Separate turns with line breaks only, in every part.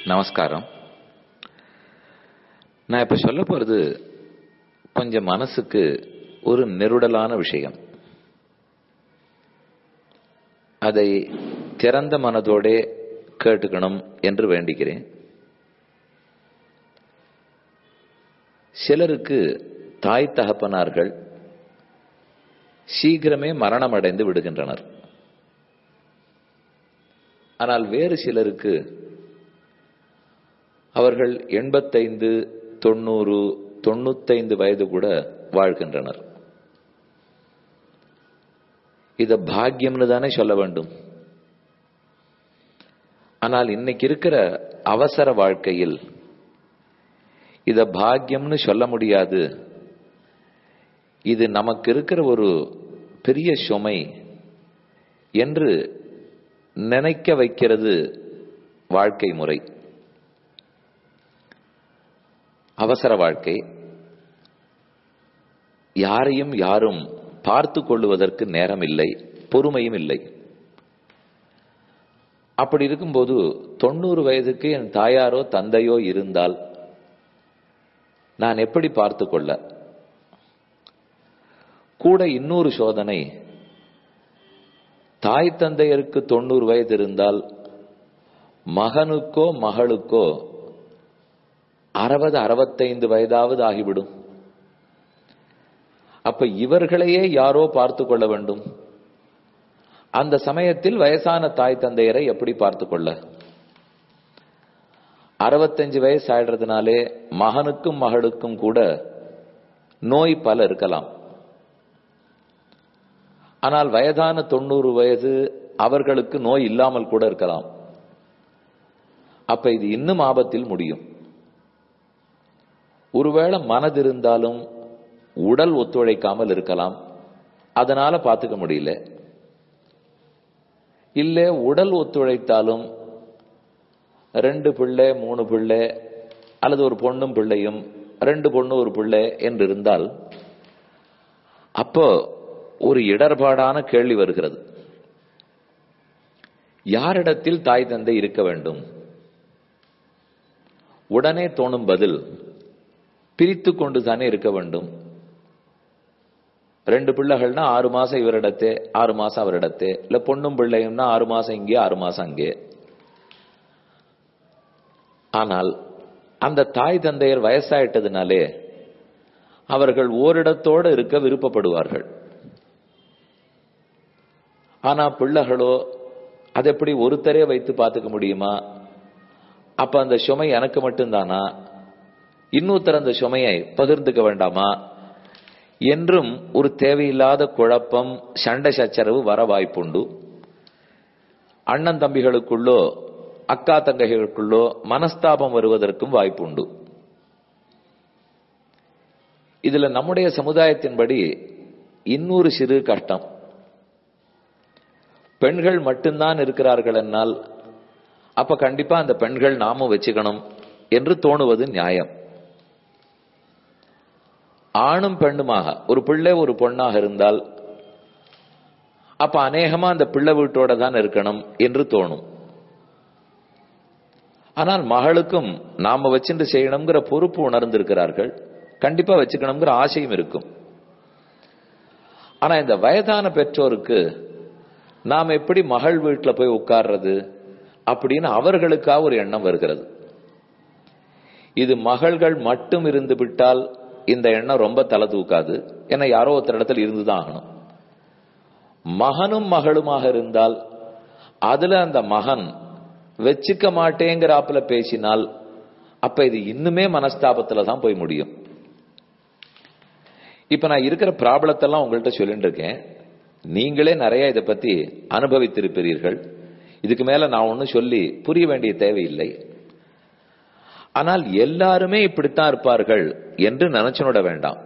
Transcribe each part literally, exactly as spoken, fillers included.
நமஸ்காரம். நான் இப்ப சொல்ல போறது கொஞ்சம் மனசுக்கு ஒரு நெருடலான விஷயம். அதை திறந்த மனதோட கேட்டுக்கணும் என்று வேண்டிக்கிறேன். சிலருக்கு தாய் தகப்பனார்கள் சீக்கிரமே மரணம் அடைந்து விடுகின்றனர். ஆனால் வேறு சிலருக்கு அவர்கள் எண்பத்தைந்து தொண்ணூறு தொண்ணூத்தைந்து வயது கூட வாழ்கின்றனர். இத பாக்கியம்னு தானே சொல்ல வேண்டும். ஆனால் இன்னைக்கு இருக்கிற அவசர வாழ்க்கையில் இத பாக்கியம்னு சொல்ல முடியாது. இது நமக்கு இருக்கிற ஒரு பெரிய சுமை என்று நினைக்க வைக்கிறது வாழ்க்கை முறை. அவசர வாழ்க்கை, யாரையும் யாரும் பார்த்து கொள்ளுவதற்கு நேரம் இல்லை, பொறுமையும் இல்லை. அப்படி இருக்கும்போது தொண்ணூறு வயதுக்கு என் தாயாரோ தந்தையோ இருந்தால் நான் எப்படி பார்த்து கொள்ள? கூட இன்னொரு சோதனை, தாய் தந்தையருக்கு தொண்ணூறு வயது இருந்தால் மகனுக்கோ மகளுக்கோ அறுபது அறுபத்தைந்து வயதாவது ஆகிவிடும். அப்ப இவர்களையே யாரோ பார்த்து கொள்ள வேண்டும். அந்த சமயத்தில் வயசான தாய் தந்தையரை எப்படி பார்த்து கொள்ள? அறுபத்தஞ்சு வயசு ஆயிடுறதுனாலே மகனுக்கும் மகளுக்கும் கூட நோய் பல இருக்கலாம். ஆனால் வயதான தொண்ணூறு வயது அவர்களுக்கு நோய் இல்லாமல் கூட இருக்கலாம். அப்ப இது இன்னும் ஆபத்தில் முடியும். ஒருவேளை மனது இருந்தாலும் உடல் ஒத்துழைக்காமல் இருக்கலாம், அதனால பார்த்துக்க முடியல. இல்ல உடல் ஒத்துழைத்தாலும் ரெண்டு பிள்ளை மூணு பிள்ளை அல்லது ஒரு பொண்ணும் பிள்ளையும் ரெண்டு பொண்ணு ஒரு பிள்ளை என்று இருந்தால் அப்போ ஒரு இடர்பாடான கேள்வி வருகிறது. யாரிடத்தில் தாய் தந்தை இருக்க வேண்டும்? உடனே தோணும் பதில், பிரித்து கொண்டு தானே இருக்க வேண்டும். ரெண்டு பிள்ளைகள்னா ஆறு மாசம் இவரிடத்தே ஆறு மாசம் அவரிடத்தே, இல்ல பொண்ணும் பிள்ளையும்னா ஆறு மாசம் இங்கே ஆறு மாசம் அங்கே. ஆனால் அந்த தாய் தந்தையர் வயசாயிட்டதுனாலே அவர்கள் ஓரிடத்தோடு இருக்க விருப்பப்படுவார்கள். ஆனா பிள்ளைகளோ அது எப்படி ஒருத்தரே வைத்து பார்த்துக்க முடியுமா? அப்ப அந்த சுமை எனக்கு மட்டும்தானா? இன்னொருத்தர் அந்த சுமையை பகிர்ந்துக்க வேண்டாமா என்றும் ஒரு தேவையில்லாத குழப்பம், சண்டை சச்சரவு வர வாய்ப்புண்டு. அண்ணன் தம்பிகளுக்குள்ளோ அக்கா தங்கைகளுக்குள்ளோ மனஸ்தாபம் வருவதற்கும் வாய்ப்புண்டு. இதுல நம்முடைய சமுதாயத்தின்படி இன்னொரு சிறு கஷ்டம், பெண்கள் மட்டும்தான் இருக்கிறார்கள் என்னால் அப்ப கண்டிப்பா அந்த பெண்கள் நாமும் வச்சுக்கணும் என்று தோணுவது நியாயம். ஆணும் பெண்ணுமாக ஒரு பிள்ளை ஒரு பொண்ணாக இருந்தால் அப்ப அநேகமா அந்த பிள்ளை வீட்டோட தான் இருக்கணும் என்று தோணும். ஆனால் மகளுக்கும் நாம வச்சுட்டு செய்யணுங்கிற பொறுப்பு உணர்ந்திருக்கிறார்கள், கண்டிப்பா வச்சுக்கணுங்கிற ஆசையும் இருக்கும். ஆனா இந்த வயதான பெற்றோருக்கு நாம் எப்படி மகள் வீட்டுல போய் உட்கார்றது அப்படின்னு அவர்களுக்காக ஒரு எண்ணம் வருகிறது. இது மகள்கள் மட்டும் இருந்து விட்டால் இந்த எண்ணம் ரொம்ப தலை தூக்காது, ஏன்னா யாரோ ஒருத்தர் இடத்துல இருந்துதான் ஆகணும். மகனும் மகளுமாக இருந்தால் அதுல அந்த மகன் வச்சுக்க மாட்டேங்கிறாப்புல பேசினால் அப்ப இது இன்னுமே மனஸ்தாபத்துல தான் போய் முடியும். இப்ப நான் இருக்கிற ப்ராப்ளத்தெல்லாம் உங்கள்கிட்ட சொல்லிட்டு இருக்கேன். நீங்களே நிறைய இதை பத்தி அனுபவித்திருப்பீர்கள். இதுக்கு மேல நான் ஒன்னும் சொல்லி புரிய வேண்டிய தேவையில்லை. ஆனால் எல்லாருமே இப்படித்தான் இருப்பார்கள் என்று நினைச்சுட வேண்டாம்.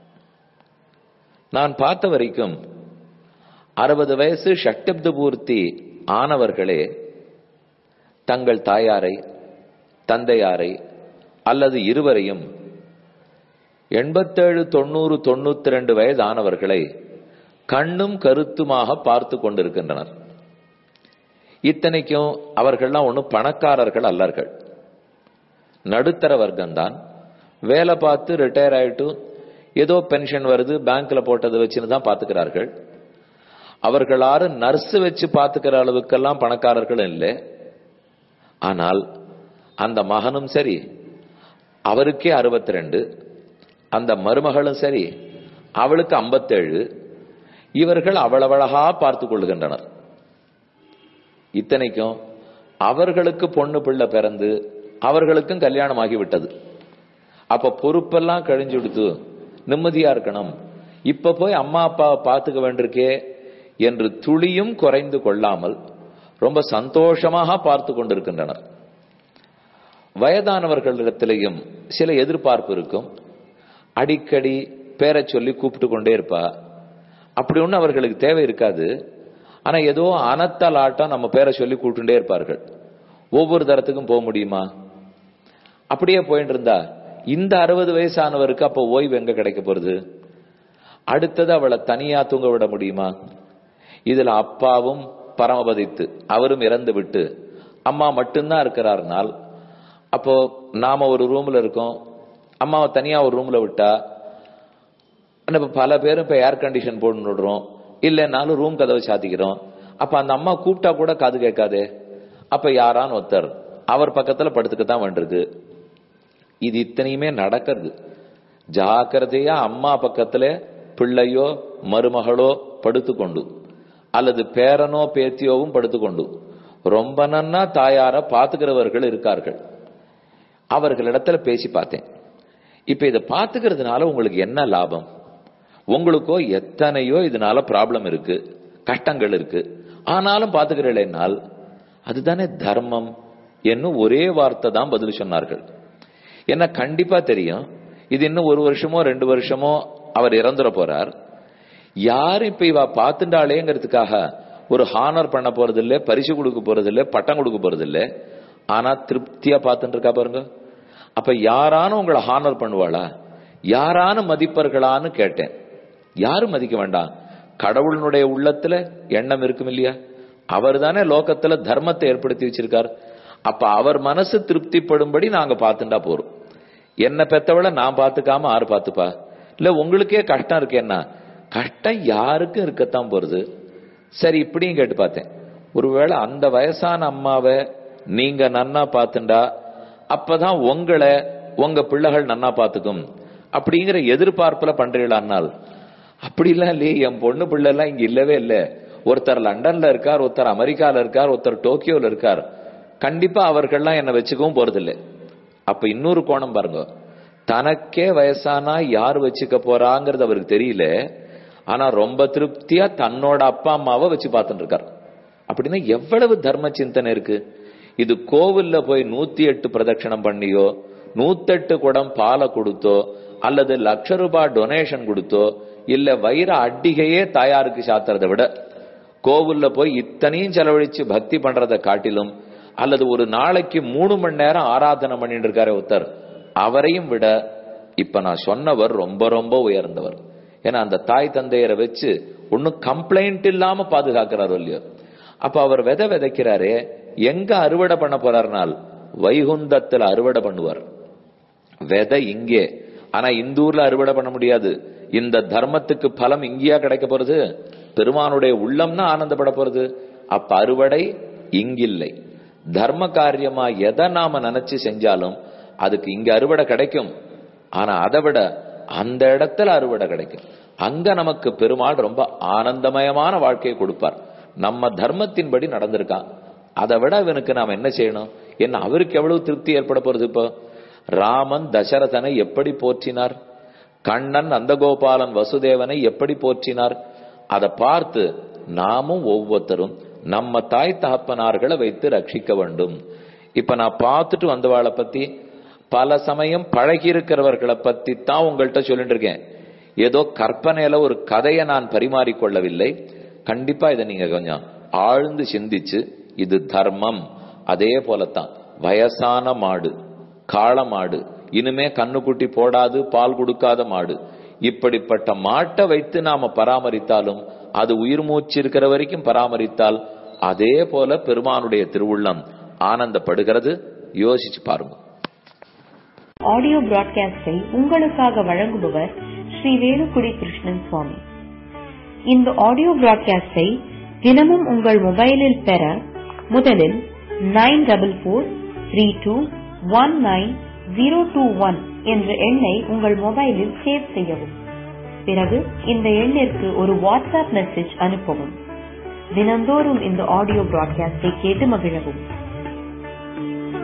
நான் பார்த்த வரைக்கும் அறுபது வயசு ஷட்டப்த பூர்த்தி ஆனவர்களே தங்கள் தாயாரை தந்தையாரை அல்லது இருவரையும் எண்பத்தேழு தொண்ணூறு தொண்ணூத்தி ரெண்டு வயது ஆனவர்களை கண்ணும் கருத்துமாக பார்த்து கொண்டிருக்கின்றனர். இத்தனைக்கும் அவர்கள்லாம் ஒன்னும் பணக்காரர்கள் அல்லர்கள். நடுத்தர வர்க்கம்தான். வேலை பார்த்து ரிட்டையர் ஆயிட்டு ஏதோ பென்ஷன் வருது, பேங்க்ல போட்டதை வச்சுன்னு தான் பாத்துக்கிறார்கள். அவர்களாரு நர்ஸ் வச்சு பாத்துக்கிற அளவுக்கெல்லாம் பணக்காரர்கள் இல்லை. ஆனால் அந்த மகனும் சரி, அவருக்கே அறுபத்தி ரெண்டு, அந்த மருமகளும் சரி, அவளுக்கு ஐம்பத்தேழு. இவர்கள் அவ்வளவழகா பார்த்து கொள்கின்றனர். இத்தனைக்கும் அவர்களுக்கு பொண்ணு பிள்ளை பிறந்து அவர்களுக்கும் கல்யாணம் ஆகிவிட்டது. அப்ப பொறுப்பெல்லாம் கழிஞ்சு கொடுத்து நிம்மதியா இருக்கணும், இப்ப போய் அம்மா அப்பாவை பார்த்துக்க வேண்டியிருக்கே என்று துளியும் குறைந்து கொள்ளாமல் ரொம்ப சந்தோஷமாக பார்த்து கொண்டிருக்கின்றனர். வயதானவர்களிடத்திலேயும் சில எதிர்பார்ப்பு இருக்கும். அடிக்கடி பேரை சொல்லி கூப்பிட்டு கொண்டே இருப்பா. அப்படி ஒண்ணு அவர்களுக்கு தேவை இருக்காது. ஆனா ஏதோ அனத்தல் ஆட்டம் நம்ம பேரை சொல்லி கூப்பிட்டுட்டே இருப்பார்கள். ஒவ்வொரு தரத்துக்கும் போக முடியுமா? அப்படியே போயிட்டு இருந்தா இந்த அறுபது வயசானவருக்கு அப்ப ஓய்வு எங்க கிடைக்க போறது? அடுத்தது அவளை தனியா தூங்க விட முடியுமா? இதுல அப்பாவும் பரமபதித்து அவரும் இறந்து விட்டு அம்மா மட்டும்தான் இருக்கிறார்னால், அப்போ நாம ஒரு ரூம்ல இருக்கோம், அம்மாவை தனியா ஒரு ரூம்ல விட்டா, பல பேரும் இப்ப ஏர் கண்டிஷன் போட்டு விடுறோம், இல்லைன்னாலும் ரூம் கதவை சாத்திக்கிறோம். அப்ப அந்த அம்மா கூப்பிட்டா கூட காது கேட்காதே. அப்ப யாரான்னு ஒருத்தர் அவர் பக்கத்துல படுத்துக்கத்தான் வேண்டிருக்கு. இது இத்தனையுமே நடக்கிறது. ஜாக்கிரதையா அம்மா பக்கத்துல பிள்ளையோ மருமகளோ படுத்துக்கொண்டு அல்லது பேரனோ பேத்தியோவும் படுத்துக்கொண்டு ரொம்ப நன்னா தாயார பாத்துக்கிறவர்கள் இருக்கார்கள். அவர்களிடத்துல பேசி பார்த்தேன். இப்ப இதை பாத்துக்கிறதுனால உங்களுக்கு என்ன லாபம்? உங்களுக்கோ எத்தனையோ இதனால ப்ராப்ளம் இருக்கு, கஷ்டங்கள் இருக்கு, ஆனாலும் பாத்துக்கிறேன்னால் அதுதானே தர்மம் என்னும் ஒரே வார்த்தை தான் பதில் சொன்னார்கள். என்ன கண்டிப்பா தெரியும், இது இன்னும் ஒரு வருஷமோ ரெண்டு வருஷமோ அவர் இறந்துட போறார். யாரும் இப்ப இவ பாத்துட்டாளேங்கிறதுக்காக ஒரு ஹானர் பண்ண போறது இல்லை, பரிசு கொடுக்க போறது இல்லை, பட்டம் கொடுக்க போறது இல்லை. ஆனா திருப்தியா பாத்துட்டு இருக்கா பாருங்க. அப்ப யாரானும் உங்களை ஹானர் பண்ணுவாளா? யாரானும் மதிப்பர்களான்னு கேட்டேன். யாரும் மதிக்க வேண்டாம். கடவுளுடைய உள்ளத்துல எண்ணம் இருக்கும் இல்லையா? அவர் தானே லோகத்துல தர்மத்தை ஏற்படுத்தி வச்சிருக்கார். அப்ப அவர் மனசு திருப்திப்படும்படி நாங்க பாத்துட்டா போறோம். என்ன பெத்தவளை நான் பாத்துக்காம ஆறு பாத்துப்பா? இல்ல உங்களுக்கே கஷ்டம் இருக்கேன்னா, கஷ்டம் யாருக்கும் இருக்கத்தான் போறது. சரி, இப்படியும் கேட்டு பார்த்தேன். ஒருவேளை அந்த வயசான அம்மாவை நீங்க நன்னா பாத்துண்டா அப்பதான் உங்களை உங்க பிள்ளைகள் நன்னா பாத்துக்கும் அப்படிங்கிற எதிர்பார்ப்புல பண்றீங்களான்னால், அப்படி எல்லாம் இல்லையே. என் பொண்ணு பிள்ளை எல்லாம் இங்க இல்லவே இல்லை. ஒருத்தர் லண்டன்ல இருக்கார், ஒருத்தர் அமெரிக்கால இருக்கார், ஒருத்தர் டோக்கியோல இருக்கார். கண்டிப்பா அவர்கள்லாம் என்ன வச்சுக்கவும் போறதில்லை. அப்ப இன்னொரு கோணம் பாருங்க. தனக்கே வயசானா யார் வச்சுக்க போறாங்கிறது அவருக்கு தெரியல. ஆனா ரொம்ப திருப்தியா தன்னோட அப்பா அம்மாவை வச்சு பார்த்துட்டு இருக்கார். அப்படின்னா எவ்வளவு தர்ம சிந்தனை இருக்கு. இது கோவில்ல போய் நூத்தி எட்டு பிரதட்சணம் பண்ணியோ, நூத்தெட்டு குடம் பாலை கொடுத்தோ, அல்லது லட்ச ரூபாய் டொனேஷன் கொடுத்தோ, இல்ல வைர அட்டிகையே தாயாருக்கு சாத்துறதை விட கோவில்ல போய் இத்தனையும் செலவழிச்சு பக்தி பண்றதை காட்டிலும், அல்லது ஒரு நாளைக்கு மூணு மணி நேரம் ஆராதனை பண்ணிட்டு இருக்காரு ஒருத்தர், அவரையும் விட இப்ப நான் சொன்னவர் ரொம்ப ரொம்ப உயர்ந்தவர். ஏன்னா அந்த தாய் தந்தையரை வச்சு ஒன்னும் கம்ப்ளைண்ட் இல்லாம பாதுகாக்கிறாரோ இல்லையோ. அப்ப அவர் விதை விதைக்கிறாரே, எங்க அறுவடை பண்ண போறாருனால் வைகுந்தத்துல அறுவடை பண்ணுவார். விதை இங்கே, ஆனா இந்த ஊர்ல அறுவடை பண்ண முடியாது. இந்த தர்மத்துக்கு பலம் இங்கேயா கிடைக்க போறது? பெருமானுடைய உள்ளம்னா ஆனந்தப்பட போறது. அப்ப அறுவடை இங்கில்லை. தர்ம காரியமா எதை நாம நினைச்சு செஞ்சாலும் அதுக்கு இங்க அறுவடை கிடைக்கும். ஆனா அதை விட அந்த இடத்துல அறுவடை கிடைக்கும். அங்க நமக்கு பெருமாள் ரொம்ப ஆனந்தமயமான வாழ்க்கையை கொடுப்பார். நம்ம தர்மத்தின்படி நடந்திருக்கான். அதை விட இவனுக்கு நாம என்ன செய்யணும்? என்ன அவருக்கு எவ்வளவு திருப்தி ஏற்பட போறது? இப்போ ராமன் தசரதனை எப்படி போற்றினார், கண்ணன் நந்தகோபாலன் வசுதேவனை எப்படி போற்றினார், அதை பார்த்து நாமும் ஒவ்வொருத்தரும் நம்ம தாய் தகப்பனார்களை வைத்து ரட்சிக்க வேண்டும். இப்ப நான் பார்த்துட்டு வந்தவாளை பத்தி, பல சமயம் பழகி இருக்கிறவர்களை பத்தி தான் உங்கள்கிட்ட சொல்லிட்டு இருக்கேன். ஏதோ கற்பனையில ஒரு கதையை நான் பரிமாறிக்கொள்ளவில்லை. கண்டிப்பா இதை நீங்க கொஞ்சம் ஆழ்ந்து சிந்திச்சு, இது தர்மம். அதே போலத்தான் வயசான மாடு, காளை மாடு, இனிமே கண்ணுக்குட்டி போடாது, பால் கொடுக்காத மாடு, இப்படிப்பட்ட மாட்டை வைத்து நாம பராமரித்தாலும், அது உயிர் மூச்சு இருக்கிற வரைக்கும் பராமரித்தால் அதே போல பெருமானுடைய திருவுள்ளம் ஆனந்தப்படுகிறது. யோசிச்சு பாருங்க.
ஆடியோ பிராட்காஸ்டை உங்களுக்காக வழங்குபவர் ஸ்ரீ வேலுக்குடி கிருஷ்ணன் சுவாமி. இந்த ஆடியோ பிராட்காஸ்டை தினமும் உங்கள் மொபைலில் பெற முதலில் nine double four three two one nine zero two one என்ற எண்ணை உங்கள் மொபைலில் சேவ் செய்யவும். பிறகு இந்த எண்ணிற்கு ஒரு வாட்ஸ்அப் மெசேஜ் அனுப்பவும். தினந்தோறும் இந்த ஆடியோ பிராட்காஸ்டை கேட்டு மகிழவும்.